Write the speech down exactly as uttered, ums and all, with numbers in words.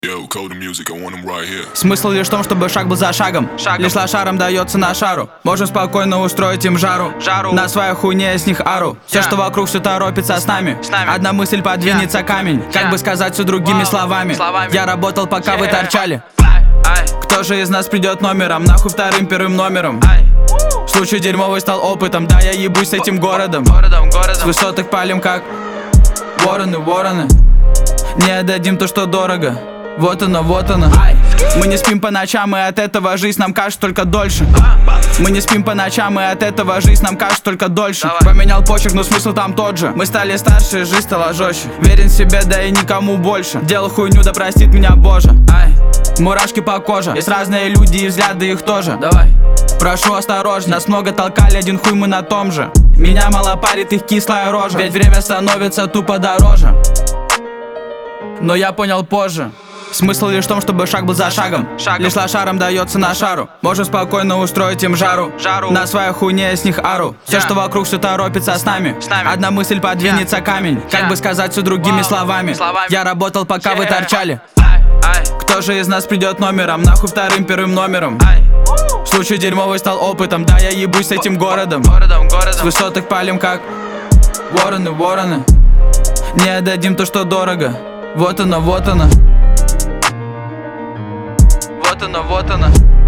Yo, code the music, I want 'em right here. Смысл лишь в том, чтобы шаг был за шагом, шагом. Лишь лошарам дается на шару. Можем спокойно устроить им жару, жару. На своей хуйне с них ару. Все, yeah. Что вокруг, все торопится с нами, с нами. Одна мысль подвинется yeah. камень, yeah. Как бы сказать все другими wow. словами. словами Я работал, пока yeah. вы торчали. Ay. Кто же из нас придет номером? Нахуй вторым, первым номером. Ay. Случай дерьмовый стал опытом. Да, я ебусь с этим городом, городом, городом. С высоток палим как вороны, вороны. Не отдадим то, что дорого. Вот оно, вот оно. Мы не спим по ночам, и от этого жизнь нам кажется только дольше. Мы не спим по ночам, и от этого жизнь нам кажется только дольше. Поменял почерк, но смысл там тот же. Мы стали старше, жизнь стала жестче. Верен себе, да и никому больше. Делал хуйню, да простит меня Боже. Мурашки по коже. Есть разные люди и взгляды их тоже. Давай. Прошу осторожно, нас много толкали, один хуй мы на том же. Меня мало парит их кислая рожа. Ведь время становится тупо дороже. Но я понял позже. Смысл лишь в том, чтобы шаг был за шагом, шагом. Лишь лошарам дается на шару. Можем спокойно устроить им жару, жару. На своей хуйне с них ару. Все, yeah. Что вокруг, все торопится с нами, с нами. Одна мысль подвинется yeah. камень, как yeah. бы сказать все другими wow. словами. словами Я работал, пока yeah. вы торчали. Ay. Кто же из нас придет номером? Нахуй вторым, первым номером. Ay. Случай дерьмовый стал опытом. Да, я ебусь с этим городом, городом, городом. С высоток палим как вороны, вороны. Не отдадим то, что дорого. Вот оно, вот оно. Вот оно, вот оно.